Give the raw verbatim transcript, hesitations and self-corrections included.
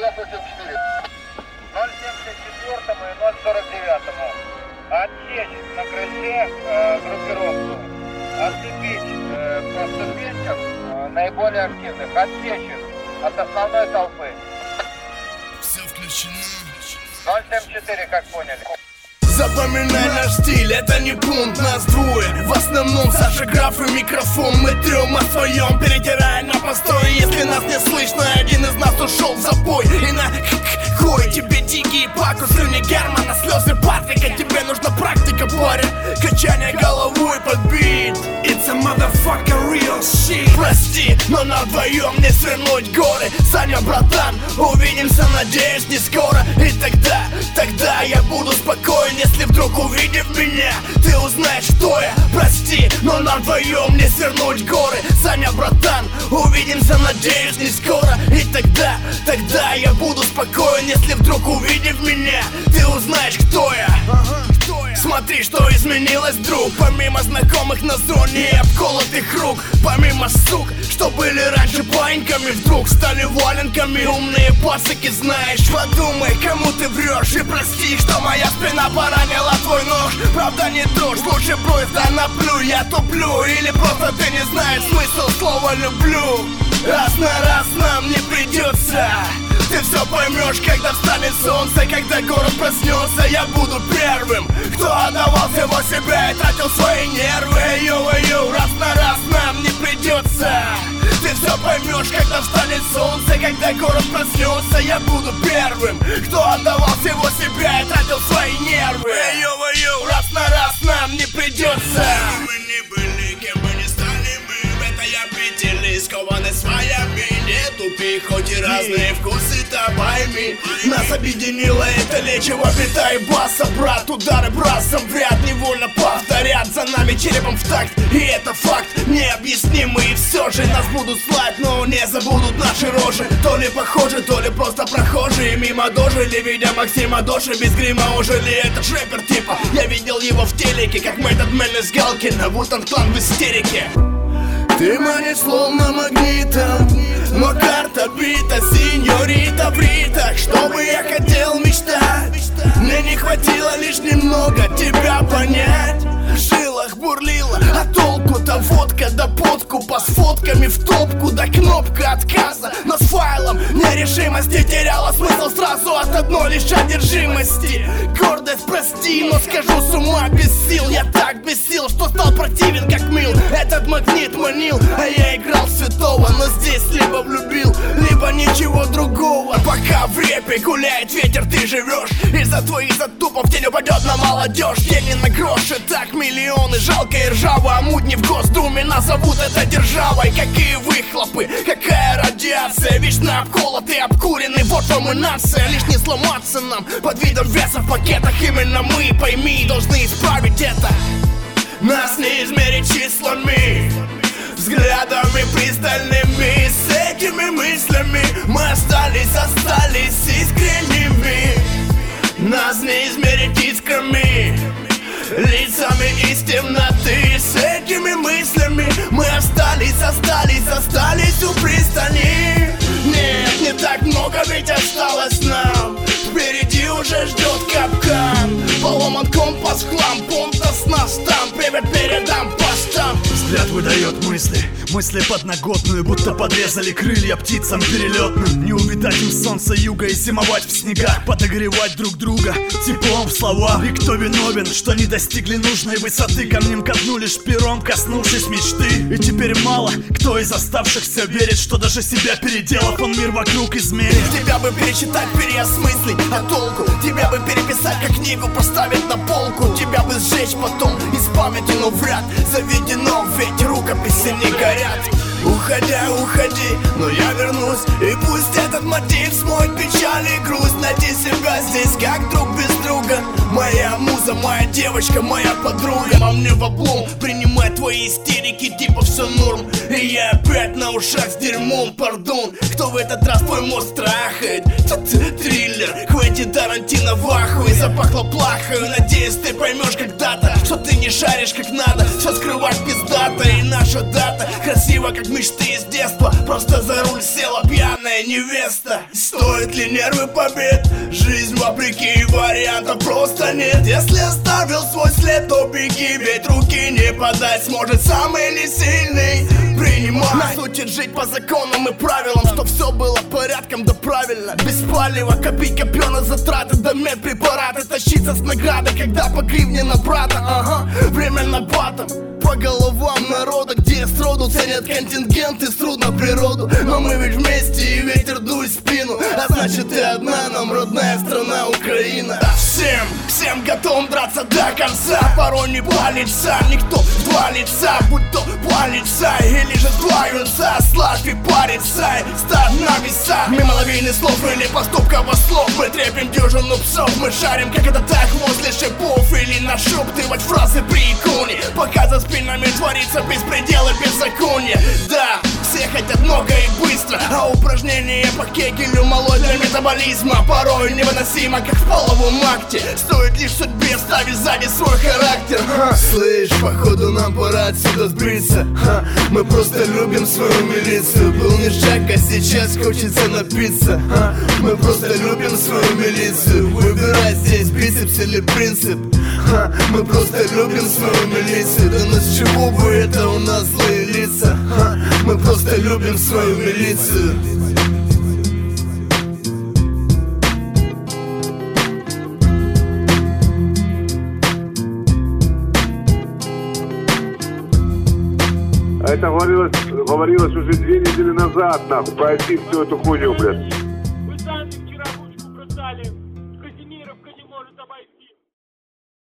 восемь четыре. ноль семьдесят четвёртому и ноль сорок девятому. Отсечь на крыльце э, группировку. Отцепить э, по ступенькам э, наиболее активных. Отсечь их от основной толпы. Все включено. ноль семь четыре, как поняли. Запоминай наш стиль, это не бунт, нас двое. В основном Саша Граф и микрофон. Мы трем о своем, перетирая на постой. Если нас не слышно, один из нас ушел в запой. И на кой тебе дикие паку, слюни Германа, слезы Патрика. Тебе нужна практика, паря, качание головой под бит. It's a motherfucker real shit. Прости, но нам вдвоем не свернуть горы. Саня, братан, увидимся, надеюсь, не скоро. И тогда, тогда я буду спокоен. Если вдруг увидев меня, ты узнаешь, кто я. Прости, но нам вдвоем не свернуть горы. Саня, братан, увидимся, надеюсь, не скоро. И тогда, тогда я буду спокоен. Если вдруг увидев меня, ты узнаешь, кто я. Смотри, что изменилось, друг. Помимо знакомых на зоне и обколотых рук, помимо сук, что были раньше паиньками, вдруг стали валенками. Умные пасыки, знаешь. Подумай, кому ты врешь, и прости, что моя спина поранила твой нож. Правда не дрожь, лучше брось, да наплю. Я туплю, или просто ты не знаешь смысл слова люблю. Раз на раз нам не придется. Ты все поймешь, когда встанет солнце, когда город проснется. Я буду первым, кто отдавал всего себя и тратил свои нервы. Йо-йо, раз на раз нам не придется. Ты все поймешь, когда встанет солнце, когда город проснется. Я буду первым, кто отдавал всего себя и тратил свои нервы. Йо-йо, раз на раз нам не придется. Кем бы ни были, кем бы ни стали мы, в этой обители скованы своями. Не тупи, хоть и разные вкусы, то пойми. Нас объединило это лечиво бита и баса, брат. Удары брасом в ряд невольно повторят за нами черепом в такт. И это факт необъяснимый. И все же нас будут слать, но не забудут наши рожи. То ли похожи, то ли просто прохожие мимо дожили, видя Максима Доши без грима. Ожили этот рэпер типа. Я видел его в телеке, как Method Man из Галкина. Вутан Клан в истерике. Ты манишь словно магнитом, но карта бита, синьорита Брита. Что бы я хотел мечтать, мне не хватило лишь немного тебя понять. В жилах бурлила, а толку-то водка да подкупа. С фотками в топку, да кнопка отказа. Но с файлом нерешимости теряла смысл сразу от одной лишь одержимости. Гордость прости, но скажу с ума без сил. Я так бесил, что стал противен как мил. Этот магнит манил, а я играл святого. Но здесь либо влюбил, либо ничего другого. Пока в репе гуляет ветер, ты живешь. Из-за твоих затупов тень упадет на молодежь. Деньги на гроши, так миллионы. Жалко и ржаво, а мудни в Госдуме назовут это державой. Какие выхлопы, какая радиация. Вечно обколоты, обкурены, вот вам и нация. Лишь не сломаться нам под видом веса в пакетах. Именно мы, пойми, должны исправить это. Нас не измерить числами, взглядами пристальными. С этими мыслями мы остались, остались искренними. Нас не измерить искрами, лицами из темноты. С этими мыслями мы остались, остались, остались у пристани. Нет, не так много ведь осталось нам. Впереди уже ждет капкан. Поломан компас, хлам, понтас нас там. Привет передам постам. Взгляд выдает мысли, мысли подноготную, будто подрезали крылья птицам перелетным. Не увидать им солнца юга и зимовать в снегах, подогревать друг друга теплом в словах. И кто виновен, что не достигли нужной высоты, камнем катну лишь пером, коснувшись мечты. И теперь мало кто из оставшихся верит, что даже себя переделав, он мир вокруг измерит. Тебя бы перечитать, переосмыслить, а толку? Тебя бы переписать, как книгу поставить на полку. Тебя бы сжечь потом из памяти, но вряд заведено, ведь рукописи не горят. Уходя, уходи, но я вернусь. И пусть этот мотив смоет печаль и грусть. Найди себя здесь, как друг без друга. Моя муза, моя девочка, моя подруга. А мне в облом принимай твои истерики, типа все норм. И я опять на ушах с дерьмом, пардон. Кто в этот раз твой мозг трахает? Триллер, Квентин Тарантино в ахуе. Запахло плахою, надеюсь ты поймешь когда-то, что ты не шаришь как надо. Все скрывать пиздато, и наша дата красиво как мечты из детства. Просто за руль села пьяная невеста. Стоит ли нервы побед? Жизнь вопреки, вариантов просто нет. Если оставил свой след, то беги, ведь руки не подать сможет самый не сильный. Принимай. Нас учат жить по законам и правилам, что все было порядком да правильно. Без палева, копить копёна затраты, да медпрепараты. Тащиться с наградой, когда по гривне на брата. Ага, время на батом. По головам народа, где сроду ценят контингенты, срут на природу. Но мы ведь вместе и ветер дует в спину. А значит ты одна, нам родная страна Украина. Всем, всем готовым драться до конца. Порой не два лица, никто в два лица. Будь то полицай или же два юнца. Славь и париться, ставь на веса. Мимо лавины слов или поступков во слов. Мы трепим дюжину псов, мы шарим, как это так возле шипов. Или нашептывать фразы при иконе, пока за спинами творится беспредел и беззаконие. Да, все хотят много и быстро, а упражнения по кегелю молоть для метаболизма порой невыносимо, как в половом акте. Стоит лишь судьбе ставить сзади свой характер. Ха. Слышь, походу нам пора отсюда сбриться. Ха. Мы просто любим свою милицию. Был ништяк, а сейчас хочется напиться. Ха. Мы просто любим свою милицию. Выбирай здесь бицепс или принцип. Ха. Мы просто любим свою милицию. Да ну с чего бы это у нас злые лица? Ха. Мы просто любим свою милицию. А это говорилось, говорилось уже две недели назад, нахуй. Пройти всю эту хуйню, блядь.